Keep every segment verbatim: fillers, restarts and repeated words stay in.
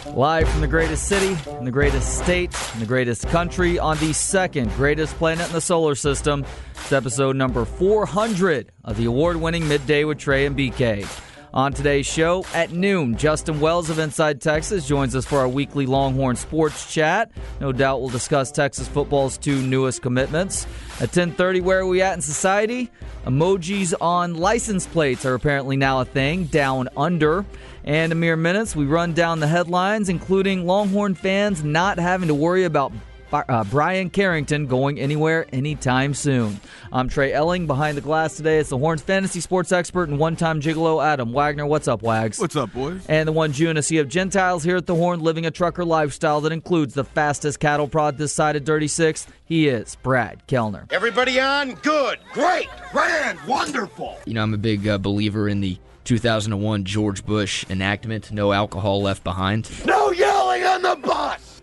Live from the greatest city, in the greatest state, in the greatest country, on the second greatest planet in the solar system. It's episode number four hundred of the award-winning Midday with Trey and B K. On today's show, at noon, Justin Wells of Inside Texas joins us for our weekly Longhorn Sports Chat. No doubt we'll discuss Texas football's two newest commitments. At ten thirty, where are we at in society? Emojis on license plates are apparently now a thing, down under. And in mere minutes, we run down the headlines, including Longhorn fans not having to worry about uh, Brian Carrington going anywhere anytime soon. I'm Trey Elling. Behind the glass today is the Horns fantasy sports expert and one-time gigolo Adam Wagner. What's up, Wags? What's up, boys? And the one Jew in a sea of Gentiles here at the Horn, living a trucker lifestyle that includes the fastest cattle prod this side of Dirty Six. He is Brad Kellner. Everybody on? Good, great, grand, wonderful. You know, I'm a big uh, believer in the two thousand one George Bush enactment, no alcohol left behind. No yelling on the bus!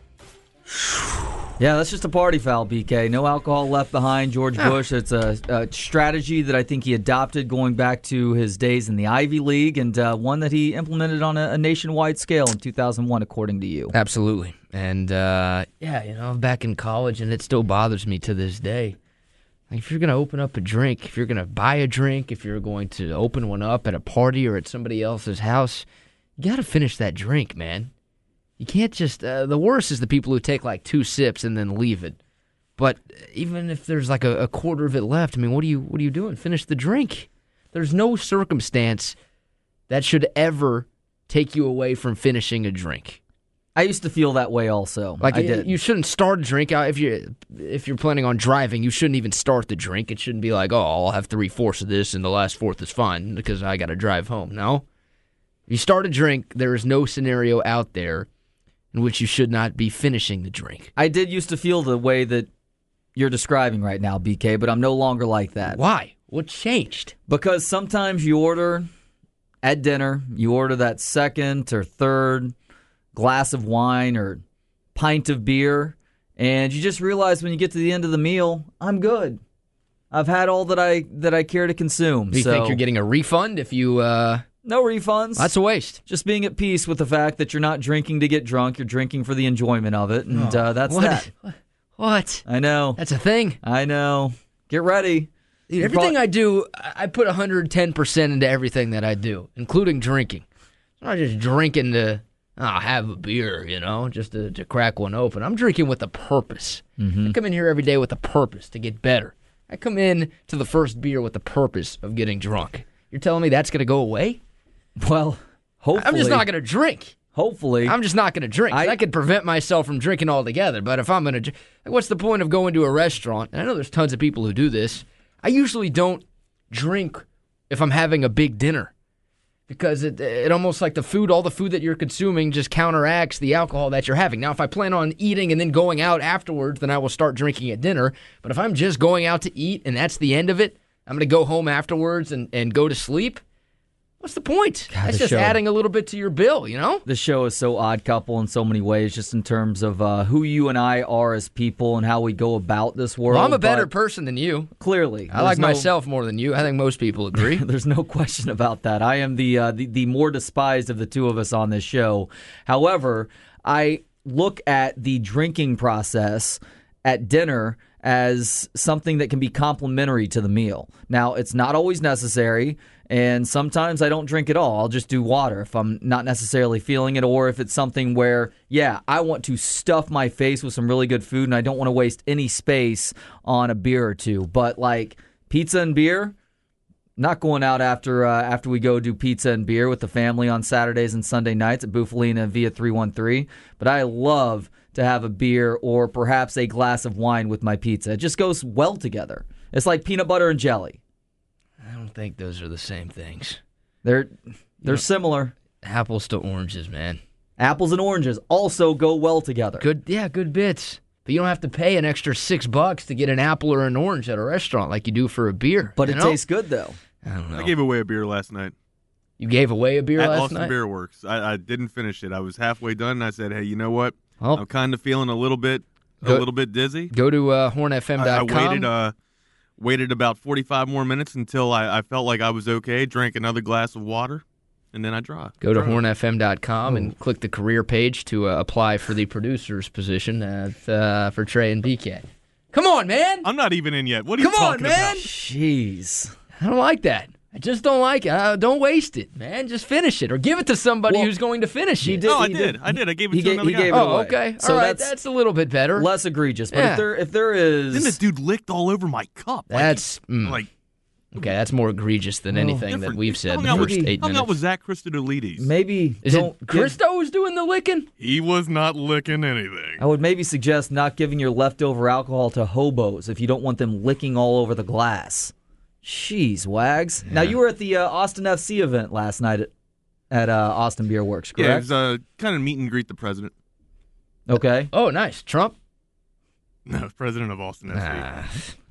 Yeah, that's just a party foul, B K. No alcohol left behind, George Bush. It's a, a strategy that I think he adopted going back to his days in the Ivy League, and uh, one that he implemented on a, a nationwide scale in two thousand one, according to you. Absolutely. And, uh, yeah, you know, I'm back in college, and it still bothers me to this day. Like, if you're going to open up a drink, if you're going to buy a drink, if you're going to open one up at a party or at somebody else's house, you got to finish that drink, man. You can't just, uh, the worst is the people who take like two sips and then leave it. But even if there's like a, a quarter of it left, I mean, what are you, what are you doing? Finish the drink. There's no circumstance that should ever take you away from finishing a drink. I used to feel that way also. Like, I did. You shouldn't start a drink. If you're, if you're planning on driving, you shouldn't even start the drink. It shouldn't be like, oh, I'll have three-fourths of this and the last fourth is fine because I got to drive home. No. If you start a drink, there is no scenario out there in which you should not be finishing the drink. I did used to feel the way that you're describing right now, B K, but I'm no longer like that. Why? What changed? Because sometimes you order at dinner, you order that second or third glass of wine or pint of beer, and you just realize when you get to the end of the meal, I'm good. I've had all that I that I care to consume. Do you so, think you're getting a refund if you... Uh... No refunds. That's a waste. Just being at peace with the fact that you're not drinking to get drunk. You're drinking for the enjoyment of it, and oh, uh, that's what? that. What? I know. That's a thing. I know. Get ready. Dude, everything I do, I put one hundred ten percent into everything that I do, including drinking. I'm not just drinking to oh, have a beer, you know, just to, to crack one open. I'm drinking with a purpose. Mm-hmm. I come in here every day with a purpose to get better. I come in to the first beer with the purpose of getting drunk. You're telling me that's going to go away? Well, hopefully. I'm just not going to drink. Hopefully. I'm just not going to drink. I, I could prevent myself from drinking altogether, but if I'm going to... Like, what's the point of going to a restaurant? And I know there's tons of people who do this. I usually don't drink if I'm having a big dinner because it, it almost like the food, all the food that you're consuming just counteracts the alcohol that you're having. Now, if I plan on eating and then going out afterwards, then I will start drinking at dinner. But if I'm just going out to eat and that's the end of it, I'm going to go home afterwards and, and go to sleep. What's the point? God, That's just show, adding a little bit to your bill, you know? The show is so odd couple in so many ways, just in terms of uh, who you and I are as people and how we go about this world. Well, I'm a better person than you. Clearly. I like no, myself more than you. I think most people agree. There's no question about that. I am the, uh, the the more despised of the two of us on this show. However, I look at the drinking process at dinner as something that can be complementary to the meal. Now, it's not always necessary, and sometimes I don't drink at all. I'll just do water if I'm not necessarily feeling it, or if it's something where, yeah, I want to stuff my face with some really good food, and I don't want to waste any space on a beer or two. But, like, pizza and beer, not going out after uh, after we go do pizza and beer with the family on Saturdays and Sunday nights at Bufalina via three one three, but I love to have a beer or perhaps a glass of wine with my pizza. It just goes well together. It's like peanut butter and jelly. I don't think those are the same things. They're they're You know, similar. Apples to oranges, man. Apples and oranges also go well together. Good, yeah, good bits. But you don't have to pay an extra six bucks to get an apple or an orange at a restaurant like you do for a beer. But you it know? tastes good, though. I don't know. I gave away a beer last night. You gave away a beer At last Austin night? Beer Works. I, I didn't finish it. I was halfway done, and I said, hey, you know what? Well, I'm kind of feeling a little bit a Go- little bit dizzy. Go to uh, horn f m dot com. I, I waited uh, waited about forty-five more minutes until I, I felt like I was okay, drank another glass of water, and then I drive. Go to drive. horn f m dot com and click the career page to uh, apply for the producer's position at, uh, for Trey and B K. Come on, man. I'm not even in yet. What are Come you on, talking man. about? Jeez. I don't like that. I just don't like it. Uh, don't waste it, man. Just finish it or give it to somebody Well, who's going to finish it. he did- No, I he did. did- I did. I gave it he to gave- another he guy. gave it Oh, away. okay. So All right, that's- that's, a little bit better. Less egregious, but Yeah. if there if there is, Then this dude licked all over my cup. Like, That's mm, like okay. That's more egregious than anything that different. we've said in hung the out with- first eight hung minutes. out with Zach Christodoulides. maybe Is don't it give- Christo who's doing the licking? He was not licking anything. I would maybe suggest not giving your leftover alcohol to hobos if you don't want them licking all over the glass. Jeez, Wags. Now, you were at the uh, Austin F C event last night at, at uh, Austin Beer Works, correct? Yeah, it was uh, kind of meet and greet the president. Okay. Oh, nice. Trump? No, president of Austin F C. Ah,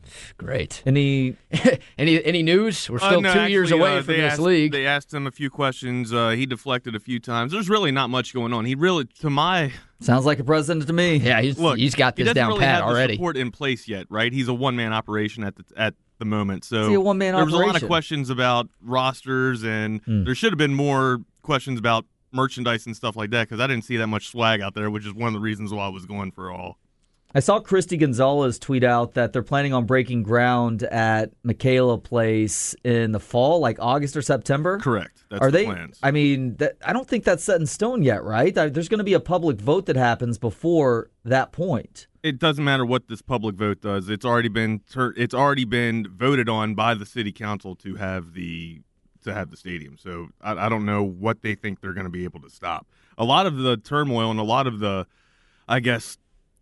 great. Any any any news? We're Uh, still no, two years actually, away uh, from they this asked, league. They asked him a few questions. Uh, he deflected a few times. There's really not much going on. He really, to my sounds like a president to me. yeah, he's look, he's got he this doesn't down really pat have already. the support in place yet, right? He's a one man operation at the at the moment. So Is he a one-man there was a lot of operation? questions about rosters, and Hmm. there should have been more questions about merchandise and stuff like that because I didn't see that much swag out there, which is one of the reasons why I was going for all. I saw Christy Gonzalez tweet out that they're planning on breaking ground at Michaela Place in the fall, like August or September. Correct. That's Are the they? plans. I mean, that, I don't think that's set in stone yet, right? Uh, There's going to be a public vote that happens before that point. It doesn't matter what this public vote does. It's already been tur- it's already been voted on by the city council to have the to have the stadium. So I, I don't know what they think they're going to be able to stop. A lot of the turmoil and a lot of the, I guess,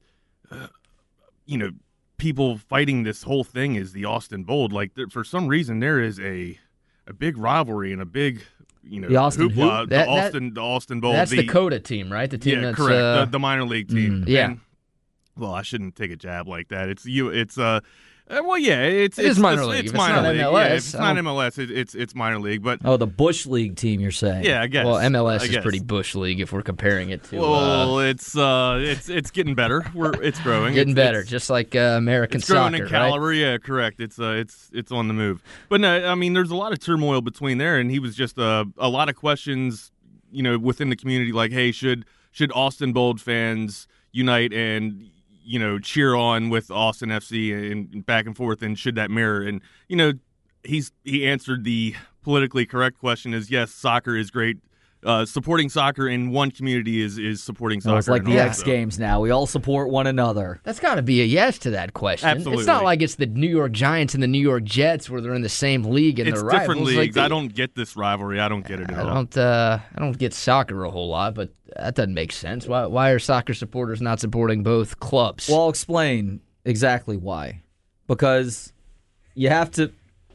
uh, you know, people fighting this whole thing is the Austin Bold. Like there, for some reason, there is a a big rivalry and a big you know The Austin who? hoopla. The That- that- Austin the Austin Bold. That's the, Coda team, right? The team yeah, that's correct. uh, the, the minor league team. Mm. Yeah. And- well, I shouldn't take a jab like that. It's you. It's uh, uh, well, yeah. It's It is it's, minor it's, league. It's If it's minor not league. M L S, Yeah, if it's I not don't- M L S, it, it's it's minor league. But Oh, the Bush League team, you're saying? yeah, I guess. well, M L S I is guess. pretty bush league if we're comparing it to uh, Well, it's uh, it's it's getting better. We're it's growing. getting It's- better, It's, just like uh, American it's growing soccer, in right? caliber. Yeah, correct. It's uh, it's it's on the move. But no, I mean, there's a lot of turmoil between there, and he was just uh, a lot of questions, you know, within the community, like, hey, should should Austin Bold fans unite and you know cheer on with Austin F C and back and forth, and should that mirror? And you know, he's he answered the politically correct question is yes, soccer is great. Uh, supporting soccer in one community is is supporting soccer. Oh, it's like in the all, X so. Games now. We all support one another. That's got to be a yes to that question. It's Absolutely. not like it's the New York Giants and the New York Jets where they're in the same league and It's they're different rivals. leagues. Like, I don't get this rivalry. I don't get it at I all. don't. Uh, I don't get soccer a whole lot, but that doesn't make sense. Why? Why are soccer supporters not supporting both clubs? Well, I'll explain exactly why. Because you have to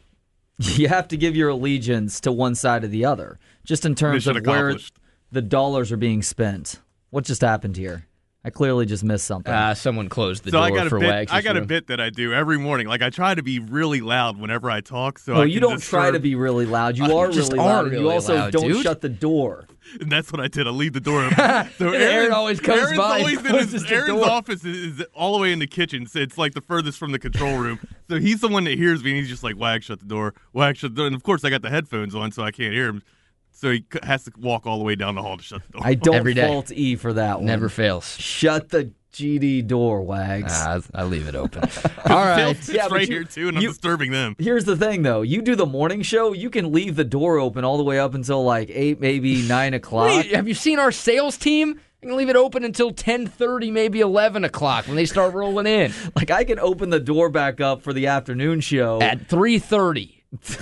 you have to give your allegiance to one side or the other, just in terms Mission of where accomplished. the dollars are being spent. What just happened here? I clearly just missed something. uh, someone closed the So door I got a for bit. Wags' I got a room. bit that I do every morning. Like I try to be really loud whenever I talk. So no, I you can don't try to disturb- be really loud. You Uh, are you just really are loud. and you really also loud, don't dude. shut the door. And that's what I did. I leave the door open. So And Aaron always comes Aaron's by and always in closes his, the Aaron's door. office is, is all the way in the kitchen. So it's like the furthest from the control room. So he's the one that hears me, and he's just like, "Wag, shut the door. Wag, shut the door." And of course, I got the headphones on, so I can't hear him. So he c- has to walk all the way down the hall to shut the door. I don't Every day. fault E for that one. Never fails. Shut the G D door, Wags. Ah, I, I leave it open. All right. It's Yeah, but right you- here too, and I'm you- disturbing them. Here's the thing, though. You do the morning show, you can leave the door open all the way up until like eight, maybe nine o'clock. Wait, have you seen our sales team? I can leave it open until ten thirty, maybe eleven o'clock when they start rolling in. Like I can open the door back up for the afternoon show At three thirty.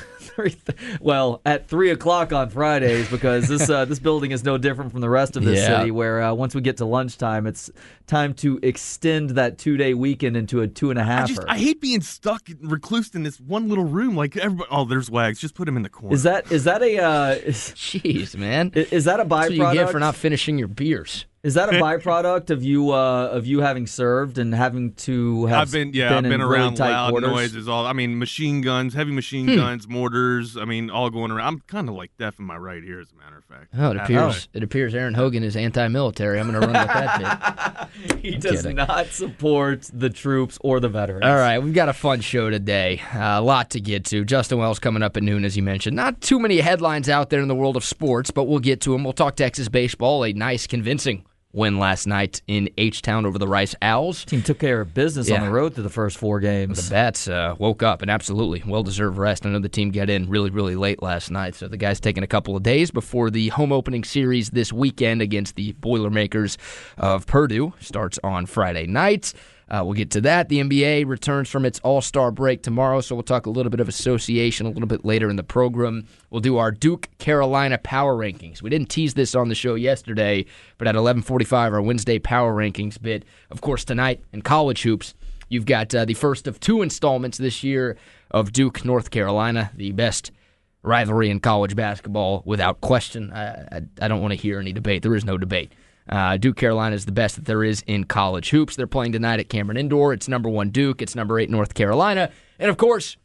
well, at three o'clock on Fridays, because this uh, this building is no different from the rest of the Yeah. city. Where uh, once we get to lunchtime, it's time to extend that two day weekend into a two and a I half. just I hate being stuck reclused in this one little room. Like everybody, oh, there's Wags. Just put him in the corner. Is that is that a uh, is, Jeez, man. is that a That's what you byproduct? get for not finishing your beers. Is that a byproduct of you uh, of you having served and having to have I've been yeah been I've been in around really tight loud quarters? noises all I mean machine guns, heavy machine Hmm. guns, mortars, I mean all going around. I'm kind of like deaf in my right ear as a matter of fact. Oh, it Half appears the way. it appears Aaron Hogan is anti-military. I'm going to run with that bit. He does kidding. not support the troops or the veterans. All right, we've got a fun show today. Uh, a lot to get to. Justin Wells coming up at noon, as you mentioned. Not too many headlines out there in the world of sports, but we'll get to them. We'll talk Texas baseball. A nice, convincing win last night in H-Town over the Rice Owls. Team took care of business Yeah. on the road through the first four games. The Bats uh, woke up and absolutely well-deserved rest. I know the team got in really, really late last night, so the guys taking a couple of days before the home opening series this weekend against the Boilermakers of Purdue starts on Friday night. Uh, we'll get to that. The N B A returns from its All-Star break tomorrow, so we'll talk a little bit of association a little bit later in the program. We'll do our Duke-Carolina power rankings. We didn't tease this on the show yesterday, but at eleven forty-five, our Wednesday power rankings bit. Of course, tonight in college hoops, you've got uh, the first of two installments this year of Duke, North Carolina, the best rivalry in college basketball without question. I, I, I don't want to hear any debate. There is no debate. Uh, Duke Carolina is the best that there is in college hoops. They're playing tonight at Cameron Indoor. It's number one Duke. It's number eight North Carolina. And, of course,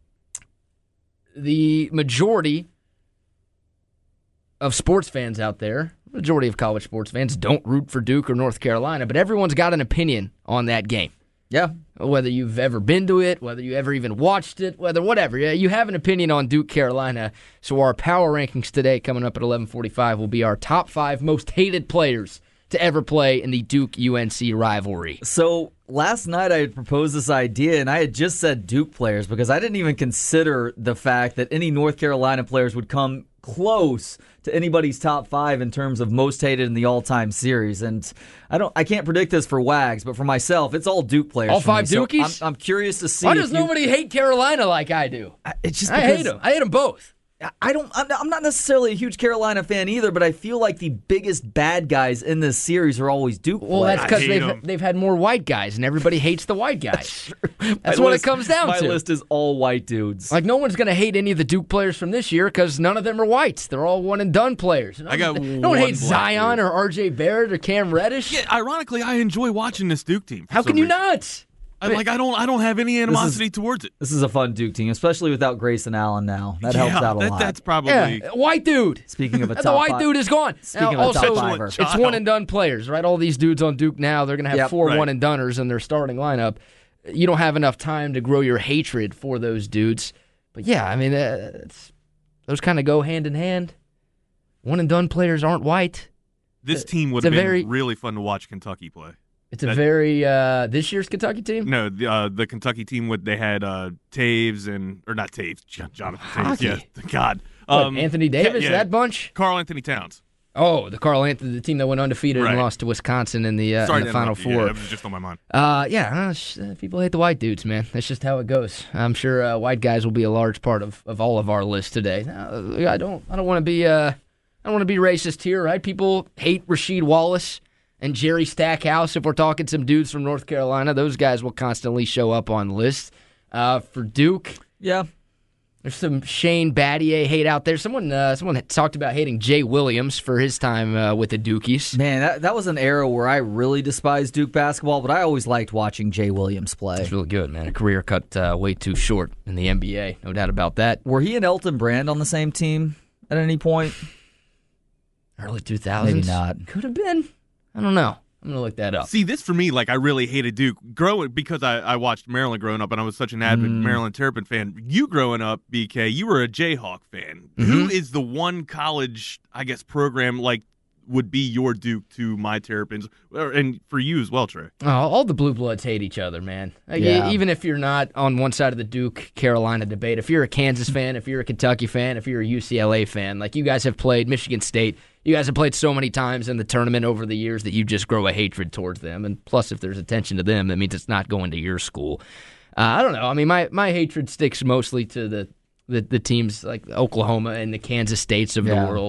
the majority of sports fans out there, majority of college sports fans, don't root for Duke or North Carolina, but everyone's got an opinion on that game. Yeah. Whether you've ever been to it, whether you ever even watched it, whether whatever. Yeah, you have an opinion on Duke, Carolina. So our power rankings today, coming up at eleven forty-five, will be our top five most hated players to ever play in the Duke-U N C rivalry. So last night I had proposed this idea, and I had just said Duke players because I didn't even consider the fact that any North Carolina players would come close to anybody's top five in terms of most hated in the all-time series. And I don't, I can't predict this for Wags, but for myself, it's all Duke players. All for me. five So Dukies? I'm, I'm curious to see. Why if does you- nobody hate Carolina like I do? It's just I because hate them. I hate them both. I don't. I'm not- I'm not necessarily a huge Carolina fan either, but I feel like the biggest bad guys in this series are always Duke Well, players. that's because I hate they've 'em. they've had more white guys, and everybody hates the white guys. That's My what list- it comes down my to. My list is all white dudes. Like, no one's going to hate any of the Duke players from this year because none of them are whites. They're all one-and-done players. I got No one one hates black Zion dude. or R J Barrett or Cam Reddish. Yeah, ironically, I enjoy watching this Duke team. for How some can you reason. not? I, like I don't I don't have any animosity towards it. This is a fun Duke team, especially without Grayson Allen now. That yeah, helps out a that, lot. That's probably Yeah, white dude. Speaking of a the top white five, dude is gone. Speaking now, of a also, top fiver. it's one and done players, right? All these dudes on Duke now, they're going to have Yep. four Right. one and doners in their starting lineup. You don't have enough time to grow your hatred for those dudes. But yeah, I mean, uh, it's, those kind of go hand in hand. One and done players aren't white. this team would it's have a been very- really fun to watch Kentucky play. It's a That- very uh, this year's Kentucky team. No, the uh, the Kentucky team would they had uh, Taves and or not Taves, Jon- Jonathan Taves. Hockey. Yeah, God, What, Um, Anthony Davis, yeah, yeah. that bunch. Carl Anthony Towns. Oh, the Carl Anthony, the team that went undefeated and Right. lost to Wisconsin in the, uh, Sorry in the to Final interrupt you. Four. Yeah, that was just on my mind. Uh, yeah, uh, sh- uh, people hate the white dudes, man. That's just how it goes. I'm sure uh, white guys will be a large part of, of all of our list today. Uh, I don't I don't want to be uh, I don't want to be racist here, right? People hate Rasheed Wallace and Jerry Stackhouse. If we're talking some dudes from North Carolina, those guys will constantly show up on lists. Uh, for Duke, yeah. there's some Shane Battier hate out there. Someone uh, someone had talked about hating Jay Williams for his time uh, with the Dukies. Man, that, that was an era where I really despised Duke basketball, but I always liked watching Jay Williams play. It's really good, man. A career cut uh, way too short in the N B A, no doubt about that. Were he and Elton Brand on the same team at any point? Early two thousands? Maybe not. Could have been. I don't know. I'm going to look that up. See, this for me, like I really hated Duke growing because I, I watched Maryland growing up, and I was such an avid Mm. Maryland Terrapin fan. You growing up, B K, you were a Jayhawk fan. Mm-hmm. Who is the one college, I guess, program like would be your Duke to my Terrapins, Or- and for you as well, Trey? Oh, all the blue bloods hate each other, man. Like, Yeah. e- Even if you're not on one side of the Duke-Carolina debate, if you're a Kansas fan, if you're a Kentucky fan, if you're a U C L A fan, like you guys have played Michigan State, you guys have played so many times in the tournament over the years that you just grow a hatred towards them. And plus, if there's attention to them, that means it's not going to your school. Uh, I don't know. I mean, my, my hatred sticks mostly to the, the, the teams like Oklahoma and the Kansas States of Yeah. the world.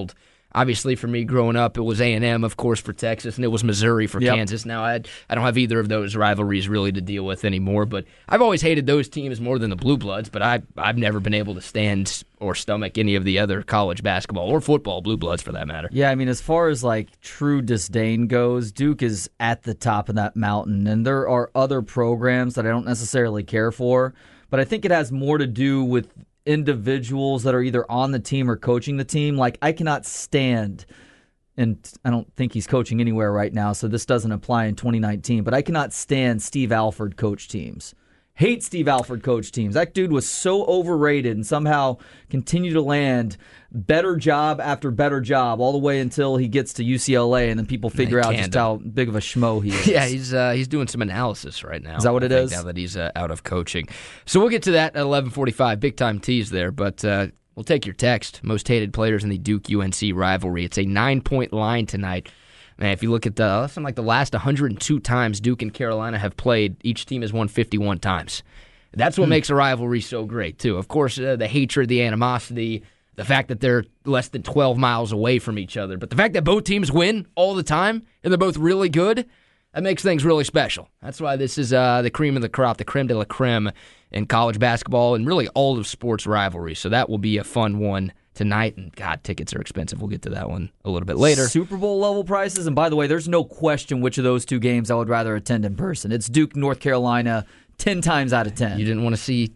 Obviously, for me growing up, it was A and M, of course, for Texas, and it was Missouri for Yep. Kansas. Now, I I don't have either of those rivalries really to deal with anymore, but I've always hated those teams more than the Blue Bloods, but I, I've never been able to stand or stomach any of the other college basketball or football Blue Bloods, for that matter. Yeah, I mean, as far as like true disdain goes, Duke is at the top of that mountain, and there are other programs that I don't necessarily care for, but I think it has more to do with individuals that are either on the team or coaching the team. Like, I cannot stand, and I don't think he's coaching anywhere right now, so this doesn't apply in twenty nineteen, but I cannot stand Steve Alford coach teams. Hate Steve Alford coach teams. That dude was so overrated and somehow continued to land better job after better job all the way until he gets to U C L A, and then people figure out just how big of a schmo he is. Yeah, he's uh, he's doing some analysis right now. Is that what it I think is? Now that he's uh, out of coaching. So we'll get to that at eleven forty-five. Big time tease there, but uh, we'll take your text. Most hated players in the Duke-U N C rivalry. It's a nine-point line tonight. Man, if you look at the, something like the last one hundred two times Duke and Carolina have played, each team has won fifty-one times. That's what mm. makes a rivalry so great, too. Of course, uh, the hatred, the animosity, the fact that they're less than twelve miles away from each other. But the fact that both teams win all the time, and they're both really good, that makes things really special. That's why this is uh, the cream of the crop, the creme de la creme in college basketball and really all of sports rivalries. So that will be a fun one tonight. And, God, tickets are expensive. We'll get to that one a little bit later. Super Bowl level prices. And by the way, there's no question which of those two games I would rather attend in person. It's Duke, North Carolina, ten times out of ten. You didn't want to see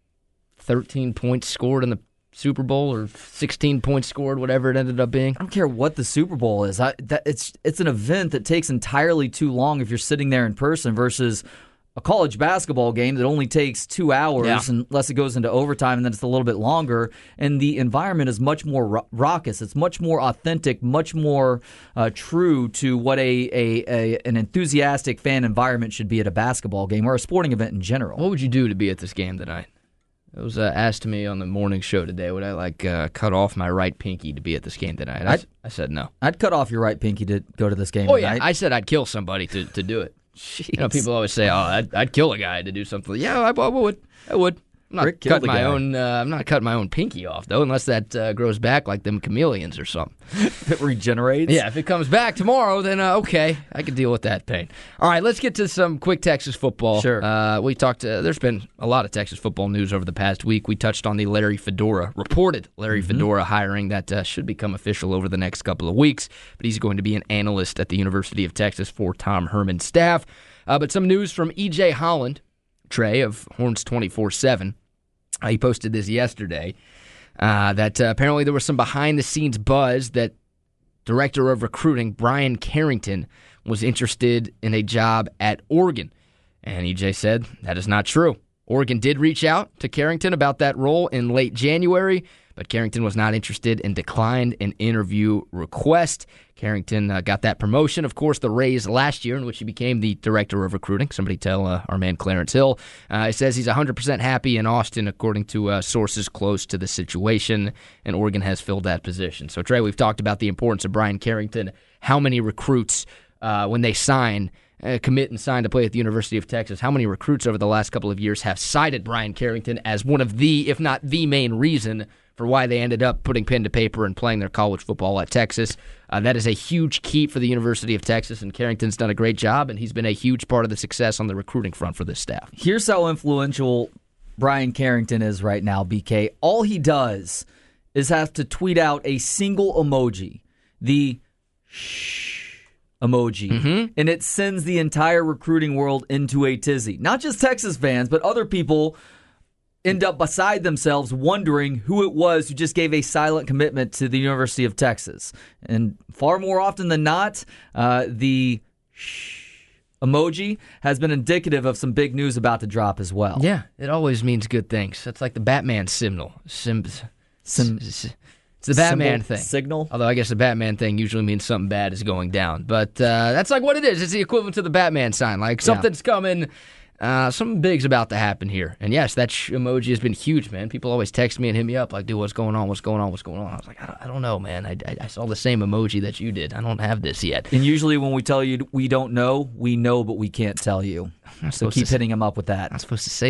thirteen points scored in the Super Bowl or sixteen points scored, whatever it ended up being? I don't care what the Super Bowl is. I, that, it's it's an event that takes entirely too long if you're sitting there in person versus a college basketball game that only takes two hours yeah. unless it goes into overtime, and then it's a little bit longer. And the environment is much more ro- raucous. It's much more authentic, much more uh, true to what a, a, a an enthusiastic fan environment should be at a basketball game or a sporting event in general. What would you do to be at this game tonight? It was uh, asked to me on the morning show today, would I like uh, cut off my right pinky to be at this game tonight? I, I said no. I'd cut off your right pinky to go to this game oh, tonight. yeah, I said I'd kill somebody to, to do it. Jeez. You know, people always say, "Oh, I'd, I'd kill a guy to do something." Yeah, I, I would. I would. I'm not Rick killed cutting the my guy. own. Uh, I'm not cutting my own pinky off though, unless that uh, grows back like them chameleons or something. If it regenerates. Yeah, if it comes back tomorrow, then uh, okay, I can deal with that pain. All right, let's get to some quick Texas football. Sure. Uh, we talked. Uh, there's been a lot of Texas football news over the past week. We touched on the Larry Fedora reported Larry mm-hmm. Fedora hiring that uh, should become official over the next couple of weeks. But he's going to be an analyst at the University of Texas for Tom Herman's staff. Uh, but some news from E J Holland, Trey of Horns twenty-four seven. Uh, he posted this yesterday uh, that uh, apparently there was some behind-the-scenes buzz that Director of Recruiting Brian Carrington was interested in a job at Oregon. And E J said that is not true. Oregon did reach out to Carrington about that role in late January, but Carrington was not interested and declined an interview request. Carrington uh, got that promotion, of course, the raise last year in which he became the director of recruiting. Somebody tell uh, our man Clarence Hill. Uh, he says he's one hundred percent happy in Austin, according to uh, sources close to the situation, and Oregon has filled that position. So, Trey, we've talked about the importance of Brian Carrington, how many recruits, uh, when they sign, uh, commit and sign to play at the University of Texas, how many recruits over the last couple of years have cited Brian Carrington as one of the, if not the main reason for why they ended up putting pen to paper and playing their college football at Texas. Uh, that is a huge key for the University of Texas, and Carrington's done a great job, and he's been a huge part of the success on the recruiting front for this staff. Here's how influential Brian Carrington is right now, B K. All he does is have to tweet out a single emoji, the shh emoji, mm-hmm. and it sends the entire recruiting world into a tizzy. Not just Texas fans, but other people end up beside themselves wondering who it was who just gave a silent commitment to the University of Texas. And far more often than not, uh, the shh emoji has been indicative of some big news about to drop as well. Yeah, it always means good things. That's like the Batman signal. Sim, Sim, it's the Batman symbol, thing. Signal. Although I guess the Batman thing usually means something bad is going down. But uh, that's like what it is. It's the equivalent to the Batman sign. Like something's yeah. coming. Uh, something big's about to happen here. And yes, that sh- emoji has been huge, man. People always text me and hit me up like, dude, what's going on? What's going on? What's going on? I was like, I don't, I don't know, man. I, I, I saw the same emoji that you did. I don't have this yet. And usually when we tell you we don't know, we know, but we can't tell you. So keep to, hitting them up with that. I'm not supposed to say that.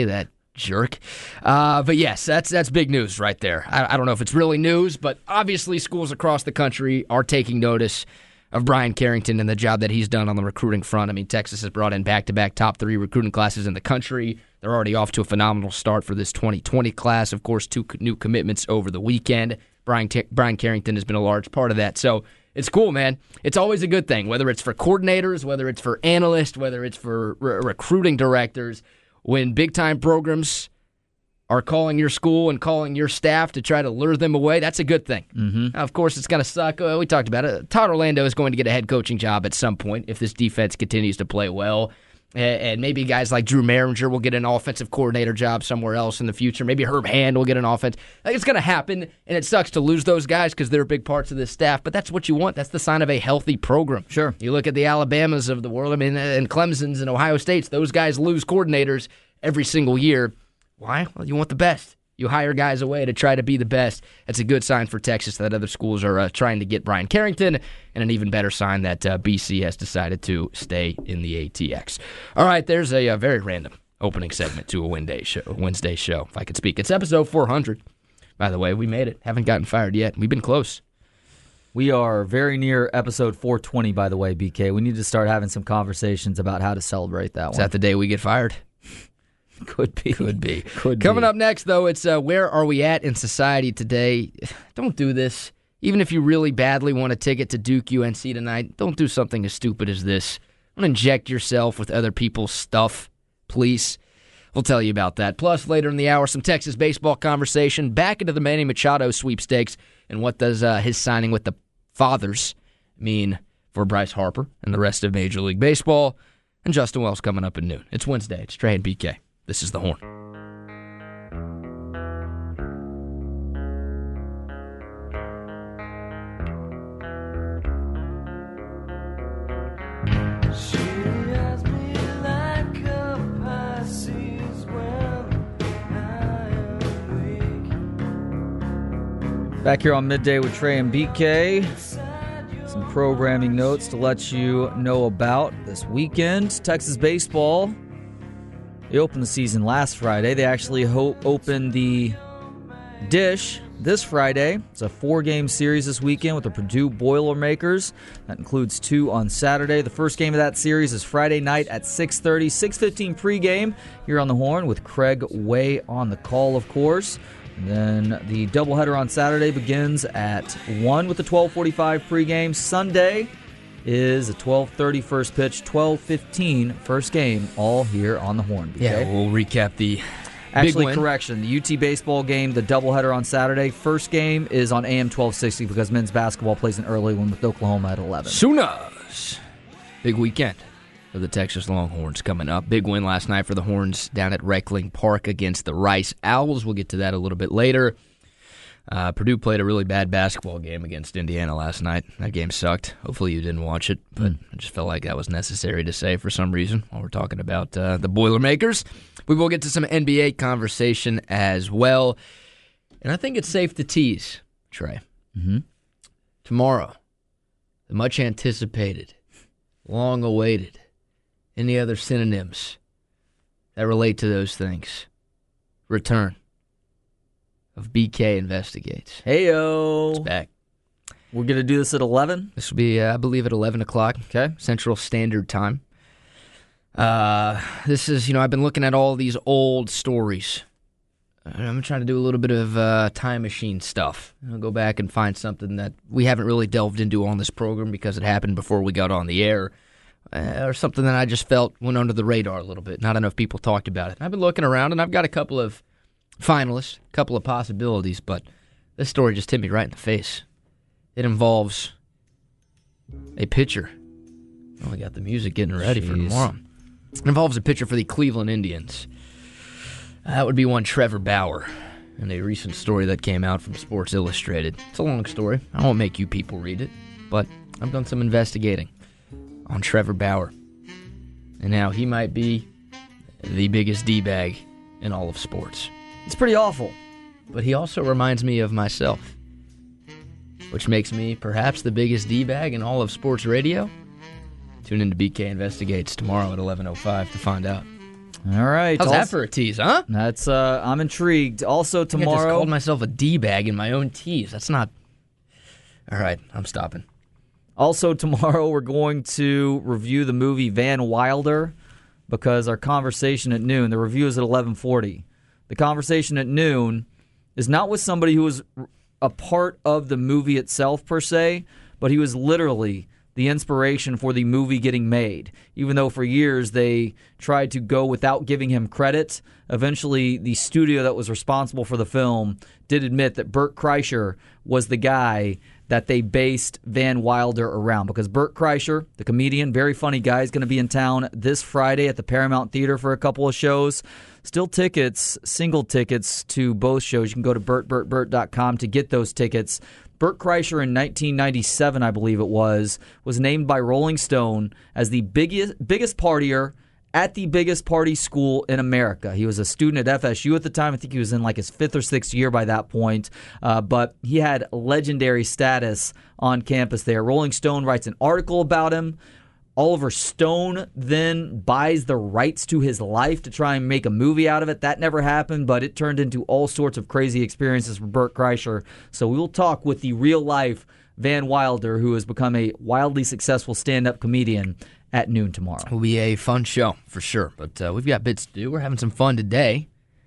Jerk. Uh, but yes, that's that's big news right there. I, I don't know if it's really news, but obviously schools across the country are taking notice of Brian Carrington and the job that he's done on the recruiting front. I mean, Texas has brought in back-to-back top three recruiting classes in the country. They're already off to a phenomenal start for this twenty twenty class. Of course, two new commitments over the weekend. Brian, T- Brian Carrington has been a large part of that. So it's cool, man. It's always a good thing, whether it's for coordinators, whether it's for analysts, whether it's for re- recruiting directors. When big-time programs are calling your school and calling your staff to try to lure them away, that's a good thing. Mm-hmm. Now, of course, it's going to suck. Uh, we talked about it. Todd Orlando is going to get a head coaching job at some point if this defense continues to play well. And maybe guys like Drew Maringer will get an offensive coordinator job somewhere else in the future. Maybe Herb Hand will get an offense. Like, it's going to happen, and it sucks to lose those guys because they're big parts of this staff, but that's what you want. That's the sign of a healthy program. Sure. You look at the Alabamas of the world, I mean, and Clemson's and Ohio States, those guys lose coordinators every single year. Why? Well, you want the best. You hire guys away to try to be the best. That's a good sign for Texas that other schools are uh, trying to get Brian Carrington, and an even better sign that uh, B C has decided to stay in the A T X. All right, there's a, a very random opening segment to a Wednesday show, Wednesday show, if I could speak. It's episode four hundred. By the way, we made it. Haven't gotten fired yet. We've been close. We are very near episode four twenty, by the way, B K. We need to start having some conversations about how to celebrate that Is one. that the day we get fired? Could be. Could be. Could Coming be. up next, though, it's uh, where are we at in society today? Don't do this. Even if you really badly want a ticket to Duke U N C tonight, don't do something as stupid as this. Don't inject yourself with other people's stuff, please. We'll tell you about that. Plus, later in the hour, some Texas baseball conversation, back into the Manny Machado sweepstakes, and what does uh, his signing with the Fathers mean for Bryce Harper and the rest of Major League Baseball. And Justin Wells coming up at noon. It's Wednesday. It's Trey and B K. This is The Horn. Back here on Midday with Trey and B K. Some programming notes to let you know about this weekend. Texas baseball, they opened the season last Friday. They actually ho- opened the dish this Friday. It's a four-game series this weekend with the Purdue Boilermakers. That includes two on Saturday. The first game of that series is Friday night at six thirty, six fifteen pregame here on the Horn with Craig Way on the call, of course. And then the doubleheader on Saturday begins at one with the twelve forty-five pregame. Sunday is a twelve thirty first pitch, twelve fifteen first game, all here on the Horn. B K. Yeah, we'll recap the Actually, big win. correction. The U T baseball game, the doubleheader on Saturday, first game is on A M twelve sixty because men's basketball plays an early one with Oklahoma at eleven. Sooners. Big weekend for the Texas Longhorns coming up. Big win last night for the Horns down at Reckling Park against the Rice Owls. We'll get to that a little bit later. Uh, Purdue played a really bad basketball game against Indiana last night. That game sucked. Hopefully you didn't watch it, but I just felt like that was necessary to say for some reason while we're talking about uh, the Boilermakers. We will get to some N B A conversation as well. And I think it's safe to tease, Trey. Mm-hmm. Tomorrow, the much anticipated, long awaited, any other synonyms that relate to those things, return of B K Investigates. Heyo. It's back. We're going to do this at eleven? This will be, uh, I believe, at eleven o'clock. Okay. Central Standard Time. Uh, this is, you know, I've been looking at all these old stories. I'm trying to do a little bit of uh, time machine stuff. I'll go back and find something that we haven't really delved into on this program because it happened before we got on the air, uh, or something that I just felt went under the radar a little bit. Not enough people talked about it. And I've been looking around, and I've got a couple of finalists, a couple of possibilities, but this story just hit me right in the face. It involves a pitcher. Oh, we got the music getting ready for Jeez. tomorrow. It involves a pitcher for the Cleveland Indians. That would be one Trevor Bauer, in a recent story that came out from Sports Illustrated. It's a long story. I won't make you people read it, but I've done some investigating on Trevor Bauer. And now he might be the biggest D-bag in all of sports. It's pretty awful. But he also reminds me of myself, which makes me perhaps the biggest D-bag in all of sports radio. Tune in to B K Investigates tomorrow at eleven oh five to find out. All right. How's also, that for a tease, huh? That's uh, I'm intrigued. Also I think I tomorrow, just called myself a D-bag in my own tease. That's not... All right, I'm stopping. Also tomorrow, we're going to review the movie Van Wilder because our conversation at noon. The review is at eleven forty. The conversation at noon is not with somebody who was a part of the movie itself per se, but he was literally the inspiration for the movie getting made. Even though for years they tried to go without giving him credit, eventually the studio that was responsible for the film did admit that Bert Kreischer was the guy that they based Van Wilder around. Because Bert Kreischer, the comedian, very funny guy, is going to be in town this Friday at the Paramount Theater for a couple of shows. Still tickets, single tickets to both shows. You can go to bert bert bert dot com to get those tickets. Bert Kreischer in nineteen ninety-seven, I believe it was, was named by Rolling Stone as the biggest biggest partier at the biggest party school in America. He was a student at F S U at the time. I think he was in like his fifth or sixth year by that point. Uh, but he had legendary status on campus there. Rolling Stone writes an article about him. Oliver Stone then buys the rights to his life to try and make a movie out of it. That never happened, but it turned into all sorts of crazy experiences for Bert Kreischer. So we will talk with the real-life Van Wilder, who has become a wildly successful stand-up comedian, at noon tomorrow. It will be a fun show, for sure. But uh, we've got bits to do. We're having some fun today.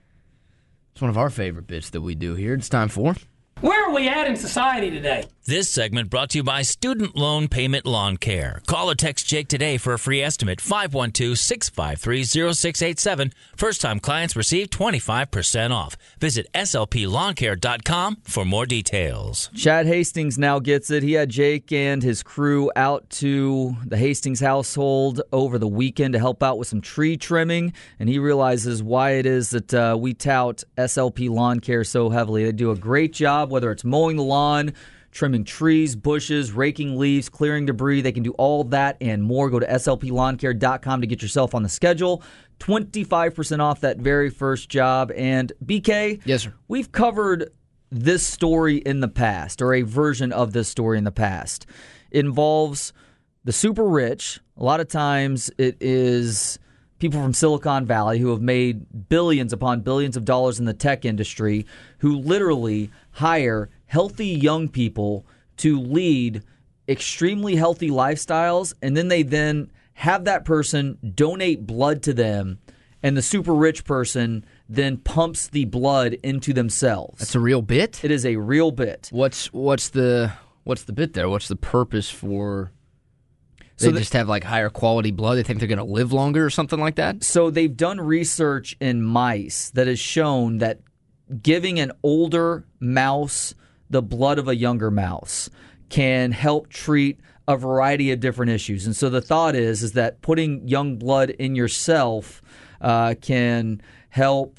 It's one of our favorite bits that we do here. It's time for... Where are we at in society today? This segment brought to you by Student Loan Payment Lawn Care. Call or text Jake today for a free estimate. five one two, six five three, zero six eight seven. First-time clients receive twenty-five percent off. Visit S L P lawn care dot com for more details. Chad Hastings now gets it. He had Jake and his crew out to the Hastings household over the weekend to help out with some tree trimming, and he realizes why it is that uh, we tout S L P Lawn Care so heavily. They do a great job, whether it's mowing the lawn, trimming trees, bushes, raking leaves, clearing debris. They can do all that and more. Go to S L P lawn care dot com to get yourself on the schedule. twenty-five percent off that very first job. And B K, yes, sir. We've covered this story in the past, or a version of this story in the past. It involves the super rich. A lot of times it is people from Silicon Valley who have made billions upon billions of dollars in the tech industry who literally hire healthy young people to lead extremely healthy lifestyles, and then they then have that person donate blood to them, and the super rich person then pumps the blood into themselves. That's a real bit? It is a real bit. What's what's the what's the bit there? What's the purpose for... They So the, just have like higher quality blood? They think they're going to live longer or something like that? So they've done research in mice that has shown that giving an older mouse the blood of a younger mouse can help treat a variety of different issues. And so the thought is, is that putting young blood in yourself uh, can help,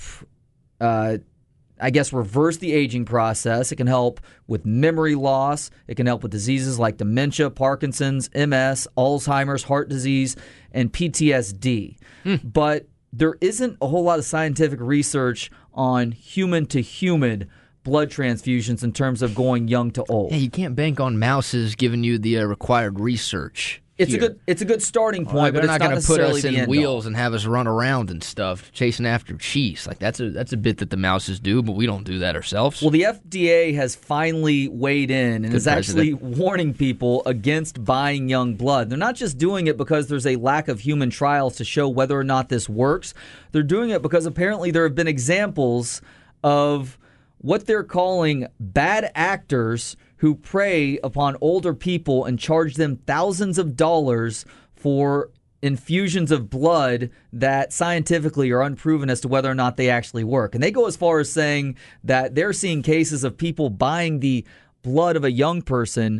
uh, I guess, reverse the aging process. It can help with memory loss. It can help with diseases like dementia, Parkinson's, M S, Alzheimer's, heart disease, and P T S D. Hmm. But there isn't a whole lot of scientific research on human-to-human blood transfusions in terms of going young to old. Yeah, you can't bank on mouses giving you the uh, required research. It's here. a good it's a good starting point, Like, but they're it's not not going to put necessarily us the in end wheels all. and have us run around and stuff, chasing after cheese. Like that's a that's a bit that the mouses do, but we don't do that ourselves. Well, the F D A has finally weighed in and Good is actually president. warning people against buying young blood. They're not just doing it because there's a lack of human trials to show whether or not this works. They're doing it because apparently there have been examples of what they're calling bad actors who prey upon older people and charge them thousands of dollars for infusions of blood that scientifically are unproven as to whether or not they actually work. And they go as far as saying that they're seeing cases of people buying the blood of a young person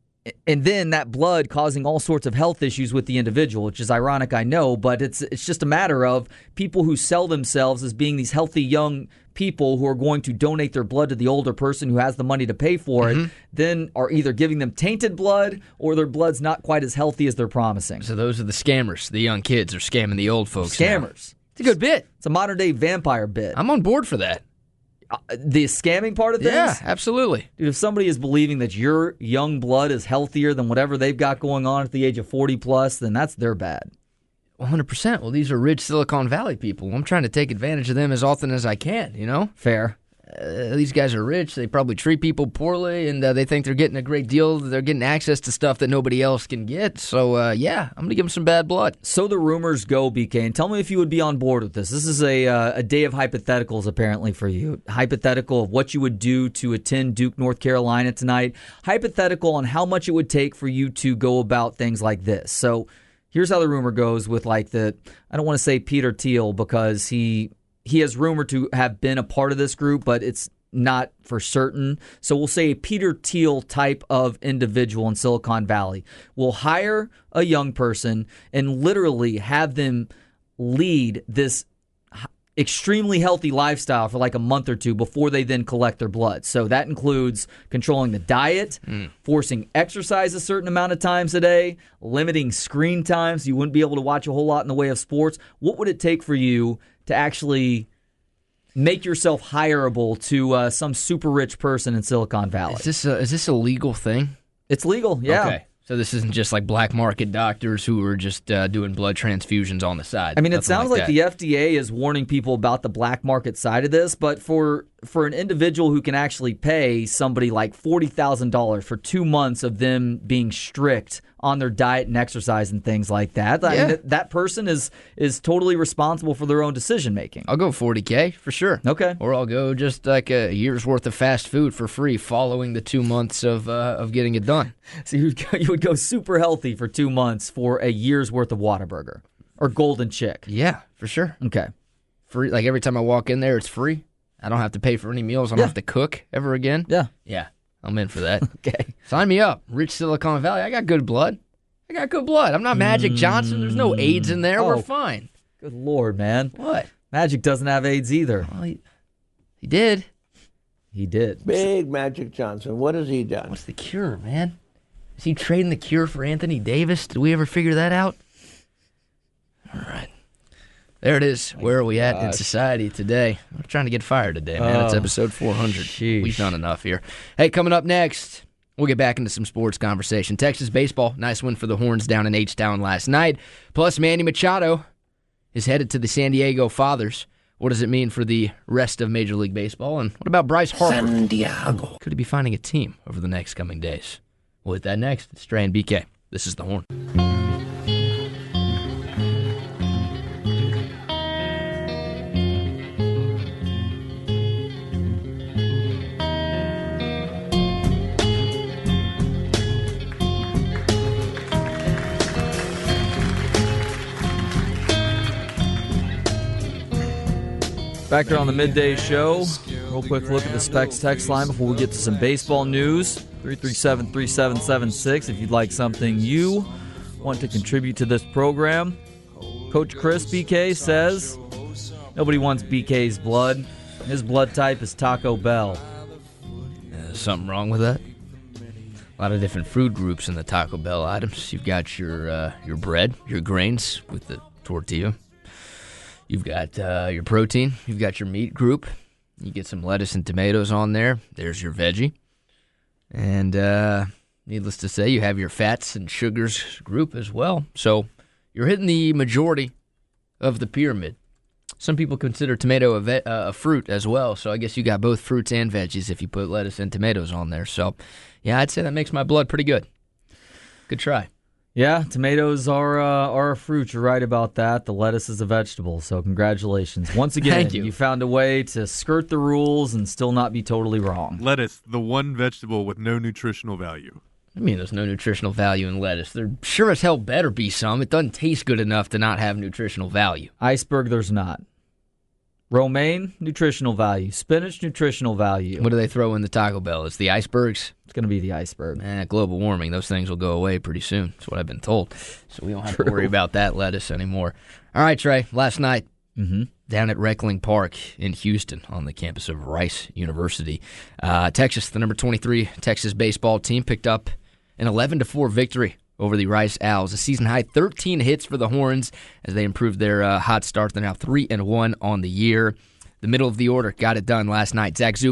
and then that blood causing all sorts of health issues with the individual, which is ironic, I know, but it's it's just a matter of people who sell themselves as being these healthy young people who are going to donate their blood to the older person who has the money to pay for it, mm-hmm. then are either giving them tainted blood or their blood's not quite as healthy as they're promising. So those are the scammers. The young kids are scamming the old folks. Scammers. Now. It's a good bit. It's a modern-day vampire bit. I'm on board for that. Uh, the scamming part of things? Yeah, absolutely. Dude, if somebody is believing that your young blood is healthier than whatever they've got going on at the age of forty plus, then that's their bad. one hundred percent. Well, these are rich Silicon Valley people. I'm trying to take advantage of them as often as I can, you know? Fair. Uh, these guys are rich. They probably treat people poorly, and uh, they think they're getting a great deal. They're getting access to stuff that nobody else can get. So, uh, yeah, I'm going to give them some bad blood. So the rumors go, B K, and tell me if you would be on board with this. This is a uh, a day of hypotheticals, apparently, for you. Hypothetical of what you would do to attend Duke, North Carolina tonight. Hypothetical on how much it would take for you to go about things like this. So here's how the rumor goes with, like, the, I don't want to say Peter Thiel because he... He has rumored to have been a part of this group, but it's not for certain. So we'll say a Peter Thiel type of individual in Silicon Valley will hire a young person and literally have them lead this extremely healthy lifestyle for like a month or two before they then collect their blood. So that includes controlling the diet, mm. forcing exercise a certain amount of times a day, limiting screen time so you wouldn't be able to watch a whole lot in the way of sports. What would it take for you to actually make yourself hireable to uh, some super rich person in Silicon Valley? Is this a, is this a legal thing? It's legal, yeah. Okay. So this isn't just like black market doctors who are just uh, doing blood transfusions on the side. I mean, it Nothing sounds like, like the F D A is warning people about the black market side of this, but for for an individual who can actually pay somebody like forty thousand dollars for two months of them being strict on their diet and exercise and things like that, I Yeah. mean, that, that person is is totally responsible for their own decision making. I'll go forty K for sure. Okay. Or I'll go just like a year's worth of fast food for free following the two months of uh, of getting it done. So you would, go, you would go super healthy for two months for a year's worth of Whataburger or Golden Chick. Yeah, for sure. Okay. Free. Like every time I walk in there, it's free. I don't have to pay for any meals. I don't Yeah. have to cook ever again. Yeah. Yeah, I'm in for that. Okay. Sign me up. Rich Silicon Valley. I got good blood. I got good blood. I'm not Magic Johnson. There's no AIDS in there. Oh. We're fine. Good Lord, man. What? Magic doesn't have AIDS either. Well, he, he did. He did. Big Magic Johnson. What has he done? What's the cure, man? Is he trading the cure for Anthony Davis? Did we ever figure that out? All right. There it is. Where are we at in society today? We're trying to get fired today, man. It's Oh, episode four hundred. sheesh. We've done enough here. Hey, coming up next, we'll get back into some sports conversation. Texas baseball, nice win for the Horns down in H-Town last night. Plus, Manny Machado is headed to the San Diego Fathers. What does it mean for the rest of Major League Baseball? And what about Bryce Harper? San Diego. Could he be finding a team over the next coming days? We'll hit that next. It's Trey and B K. This is The Horn. Back here on the midday show, real quick look at the Specs text line before we get to some baseball news. three three seven, three seven seven six if you'd like something you want to contribute to this program. Coach Chris B K says nobody wants B K's blood. His blood type is Taco Bell. Uh, something wrong with that? A lot of different food groups in the Taco Bell items. You've got your uh, your bread, your grains with the tortilla. You've got uh, your protein. You've got your meat group. You get some lettuce and tomatoes on there. There's your veggie. And uh, needless to say, you have your fats and sugars group as well. So you're hitting the majority of the pyramid. Some people consider tomato a, ve- uh, a fruit as well. So I guess you got both fruits and veggies if you put lettuce and tomatoes on there. So, yeah, I'd say that makes my blood pretty good. Good try. Yeah, tomatoes are uh, are a fruit. You're right about that. The lettuce is a vegetable, so congratulations. Once again, Thank you. you found a way to skirt the rules and still not be totally wrong. Lettuce, the one vegetable with no nutritional value. I mean, there's no nutritional value in lettuce. There sure as hell better be some. It doesn't taste good enough to not have nutritional value. Iceberg, there's not. Romaine, nutritional value. Spinach, nutritional value. What do they throw in the Taco Bell? It's the icebergs? It's going to be the iceberg. Eh, global warming, those things will go away pretty soon. That's what I've been told. So we don't have True. to worry about that lettuce anymore. All right, Trey, last night Mm-hmm. down at Reckling Park in Houston on the campus of Rice University, uh, Texas, the number twenty-three Texas baseball team, picked up an eleven to four victory over the Rice Owls. A season-high thirteen hits for the Horns as they improved their uh, hot start. They're now three and one on the year. The middle of the order got it done last night. Zach Zubia,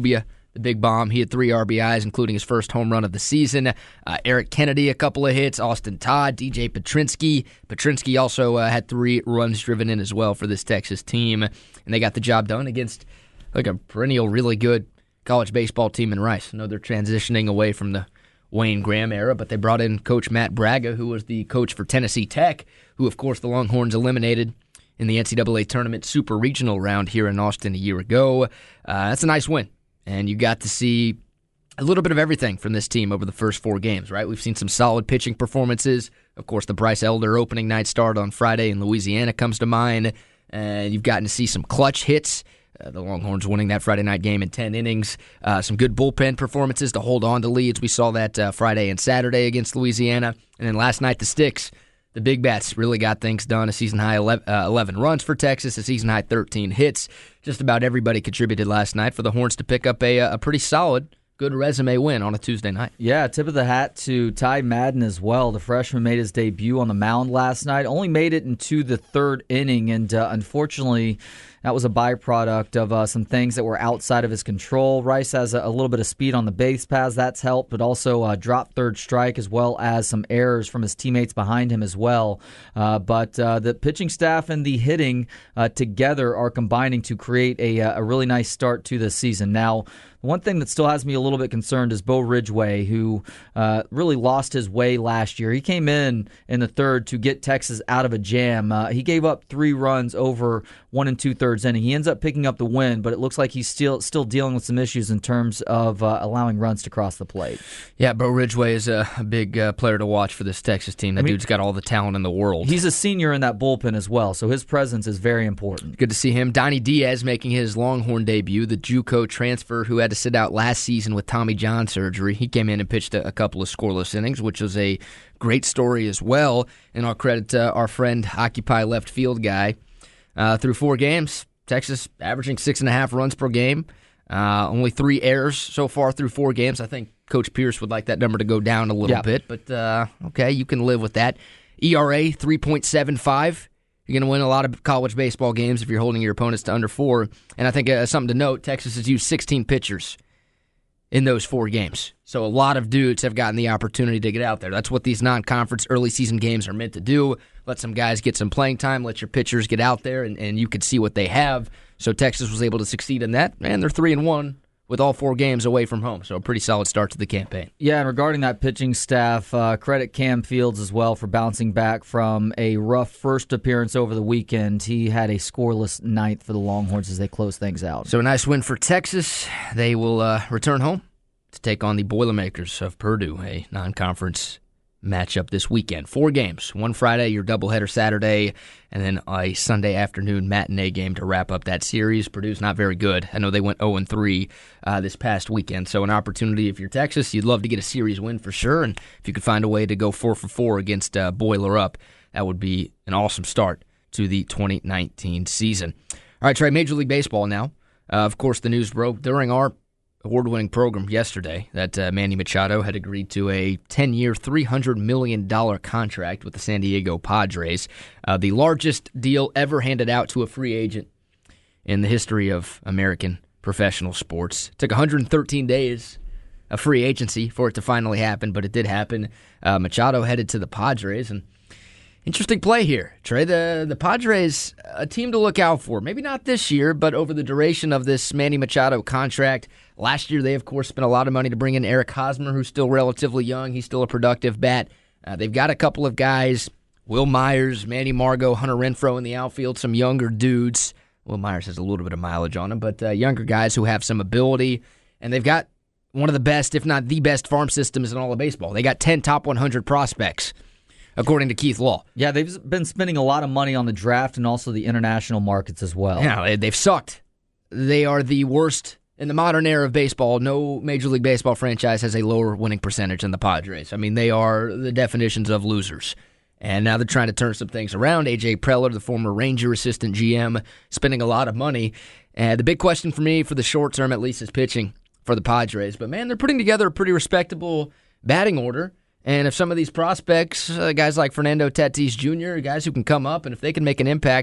the big bomb. He had three R B Is, including his first home run of the season. Uh, Eric Kennedy, a couple of hits. Austin Todd, D J Petrinsky. Petrinsky also uh, had three runs driven in as well for this Texas team. And they got the job done against like a perennial, really good college baseball team in Rice. I know they're transitioning away from the Wayne Graham era, but they brought in Coach Matt Braga, who was the coach for Tennessee Tech, who, of course, the Longhorns eliminated in the N C double A tournament super regional round here in Austin a year ago. Uh, that's a nice win. And you got to see a little bit of everything from this team over the first four games, right? We've seen some solid pitching performances. Of course, the Bryce Elder opening night start on Friday in Louisiana comes to mind. And you've gotten to see some clutch hits. Uh, the Longhorns winning that Friday night game in ten innings. Uh, some good bullpen performances to hold on to leads. We saw that uh, Friday and Saturday against Louisiana. And then last night, the Sticks. The Big Bats really got things done. A season-high eleven, uh, eleven runs for Texas, a season-high thirteen hits. Just about everybody contributed last night for the Horns to pick up a, a pretty solid, good resume win on a Tuesday night. Yeah, tip of the hat to Ty Madden as well. The freshman made his debut on the mound last night. Only made it into the third inning, and uh, unfortunately, that was a byproduct of uh, some things that were outside of his control. Rice has a, a little bit of speed on the base paths. That's helped, but also uh, dropped third strike as well as some errors from his teammates behind him as well. Uh, but uh, the pitching staff and the hitting uh, together are combining to create a, a really nice start to the season. Now, one thing that still has me a little bit concerned is Bo Ridgeway, who uh, really lost his way last year. He came in in the third to get Texas out of a jam. Uh, he gave up three runs over one and two-thirds inning. He ends up picking up the win, but it looks like he's still still dealing with some issues in terms of uh, allowing runs to cross the plate. Yeah, Bo Ridgeway is a, a big uh, player to watch for this Texas team. That I mean, dude's got all the talent in the world. He's a senior in that bullpen as well, so his presence is very important. Good to see him. Donnie Diaz making his Longhorn debut, the JUCO transfer who had to sit out last season with Tommy John surgery. He came in and pitched a, a couple of scoreless innings, which was a great story as well. And I'll credit uh, our friend, Occupy Left Field guy. Uh, through four games, Texas averaging six and a half runs per game. Uh, only three errors so far through four games. I think Coach Pierce would like that number to go down a little yeah. bit, but uh, okay, you can live with that. E R A three point seven five. You're going to win a lot of college baseball games if you're holding your opponents to under four. And I think uh, something to note, Texas has used sixteen pitchers in those four games. So a lot of dudes have gotten the opportunity to get out there. That's what these non-conference early season games are meant to do. Let some guys get some playing time, let your pitchers get out there, and, and you can see what they have. So Texas was able to succeed in that, and they're three and one with all four games away from home. So a pretty solid start to the campaign. Yeah, and regarding that pitching staff, uh, credit Cam Fields as well for bouncing back from a rough first appearance over the weekend. He had a scoreless ninth for the Longhorns as they close things out. So a nice win for Texas. They will uh, return home to take on the Boilermakers of Purdue, a non-conference matchup this weekend. Four games, one Friday, your doubleheader Saturday, and then a Sunday afternoon matinee game to wrap up that series. Purdue's not very good. I know they went oh and three uh, this past weekend, so an opportunity if you're Texas, you'd love to get a series win for sure, and if you could find a way to go four for four against uh, Boiler Up, that would be an awesome start to the twenty nineteen season. All right, Trey, Major League Baseball now. Uh, of course, the news broke during our award-winning program yesterday that uh, Manny Machado had agreed to a ten-year, three hundred million dollars contract with the San Diego Padres, uh, the largest deal ever handed out to a free agent in the history of American professional sports. It took one hundred thirteen days of free agency for it to finally happen, but it did happen. Uh, Machado headed to the Padres, and interesting play here, Trey. The the Padres, a team to look out for. Maybe not this year, but over the duration of this Manny Machado contract. Last year, they, of course, spent a lot of money to bring in Eric Hosmer, who's still relatively young. He's still a productive bat. Uh, they've got a couple of guys, Will Myers, Manny Margot, Hunter Renfroe in the outfield, some younger dudes. Will Myers has a little bit of mileage on him, but uh, younger guys who have some ability. And they've got one of the best, if not the best, farm systems in all of baseball. They got ten top one hundred prospects, according to Keith Law. Yeah, they've been spending a lot of money on the draft and also the international markets as well. Yeah, they've sucked. They are the worst in the modern era of baseball. No Major League Baseball franchise has a lower winning percentage than the Padres. I mean, they are the definitions of losers. And now they're trying to turn some things around. A J Preller, the former Ranger assistant G M, spending a lot of money. And the big question for me, for the short term at least, is pitching for the Padres. But, man, they're putting together a pretty respectable batting order. And if some of these prospects, uh, guys like Fernando Tatis Junior, guys who can come up, and if they can make an impact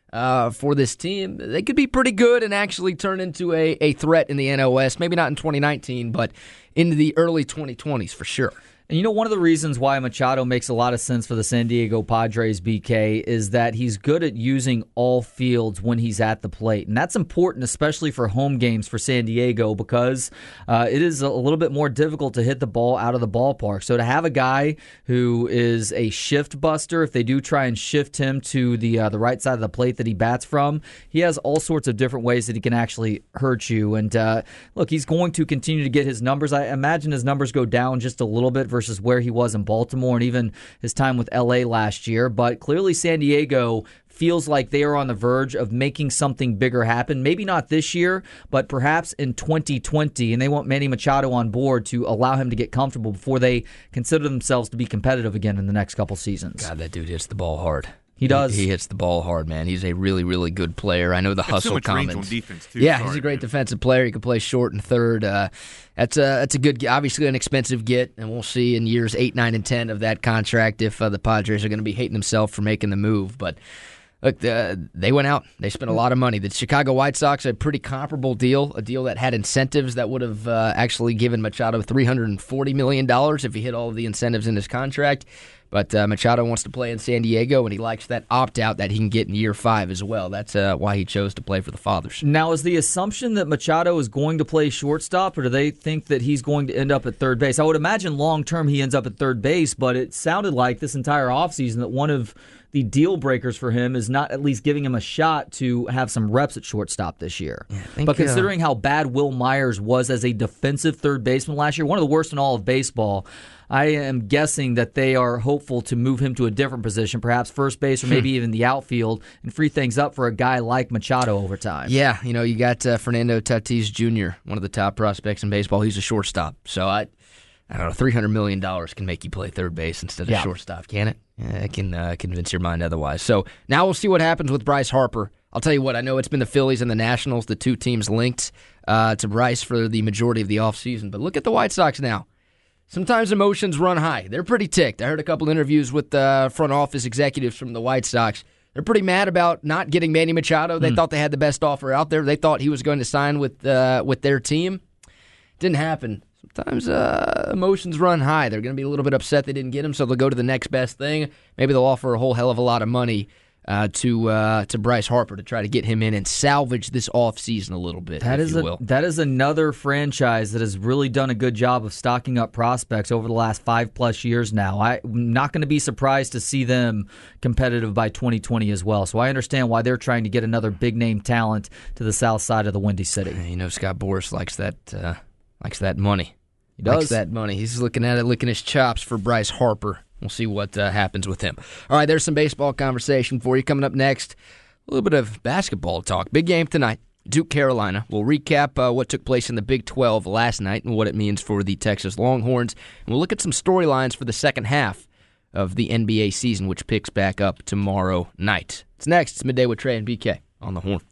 uh, for this team, they could be pretty good and actually turn into a, a threat in the N L S. Maybe not in twenty nineteen, but into the early twenty twenties for sure. And you know, one of the reasons why Machado makes a lot of sense for the San Diego Padres, B K, is that he's good at using all fields when he's at the plate. And that's important, especially for home games for San Diego, because uh, it is a little bit more difficult to hit the ball out of the ballpark. So to have a guy who is a shift buster, if they do try and shift him to the uh, the right side of the plate that he bats from, he has all sorts of different ways that he can actually hurt you. And uh, look, he's going to continue to get his numbers. I imagine his numbers go down just a little bit versus where he was in Baltimore and even his time with L A last year. But clearly San Diego feels like they are on the verge of making something bigger happen. Maybe not this year, but perhaps in twenty twenty. And they want Manny Machado on board to allow him to get comfortable before they consider themselves to be competitive again in the next couple seasons. God, that dude hits the ball hard. He does. He, he hits the ball hard, man. He's a really, really good player. I know the It's hustle so much comments. range on defense, too. Yeah, Sorry, he's a great man. defensive player. He can play short and third. Uh, that's a that's a good, obviously an expensive get, and we'll see in years eight, nine, and ten of that contract if uh, the Padres are going to be hating themselves for making the move. But look, the, they went out. They spent a lot of money. The Chicago White Sox had a pretty comparable deal, a deal that had incentives that would have uh, actually given Machado three hundred forty million dollars if he hit all of the incentives in his contract. But uh, Machado wants to play in San Diego, and he likes that opt-out that he can get in year five as well. That's uh, why he chose to play for the Fathers. Now, is the assumption that Machado is going to play shortstop, or do they think that he's going to end up at third base? I would imagine long-term he ends up at third base, but it sounded like this entire offseason that one of the deal breakers for him is not at least giving him a shot to have some reps at shortstop this year. Yeah, I think, but considering uh, how bad Will Myers was as a defensive third baseman last year, one of the worst in all of baseball, I am guessing that they are hopeful to move him to a different position, perhaps first base or maybe even the outfield, and free things up for a guy like Machado over time. Yeah, you know, you got uh, Fernando Tatis Junior, one of the top prospects in baseball. He's a shortstop. So, I I don't know, three hundred million dollars can make you play third base instead of Yeah. shortstop, can it? Yeah, it can uh, convince your mind otherwise. So, now we'll see what happens with Bryce Harper. I'll tell you what, I know it's been the Phillies and the Nationals, the two teams linked uh, to Bryce for the majority of the offseason. But look at the White Sox now. Sometimes emotions run high. They're pretty ticked. I heard a couple interviews with uh, front office executives from the White Sox. They're pretty mad about not getting Manny Machado. They mm. thought they had the best offer out there. They thought he was going to sign with uh, with their team. Didn't happen. Sometimes uh, emotions run high. They're going to be a little bit upset they didn't get him, so they'll go to the next best thing. Maybe they'll offer a whole hell of a lot of money uh, to uh, to Bryce Harper to try to get him in and salvage this offseason a little bit, That if is you a, will. that is another franchise that has really done a good job of stocking up prospects over the last five-plus years now. I'm not going to be surprised to see them competitive by twenty twenty as well. So I understand why they're trying to get another big-name talent to the south side of the Windy City. You know, Scott Boras likes that uh, likes that money. He does. Likes that money. He's looking at it, licking his chops for Bryce Harper. We'll see what uh, happens with him. All right, there's some baseball conversation for you. Coming up next, a little bit of basketball talk. Big game tonight, Duke, Carolina. We'll recap uh, what took place in the Big twelve last night and what it means for the Texas Longhorns. And we'll look at some storylines for the second half of the N B A season, which picks back up tomorrow night. It's next. It's Midday with Trey and B K on the Horn.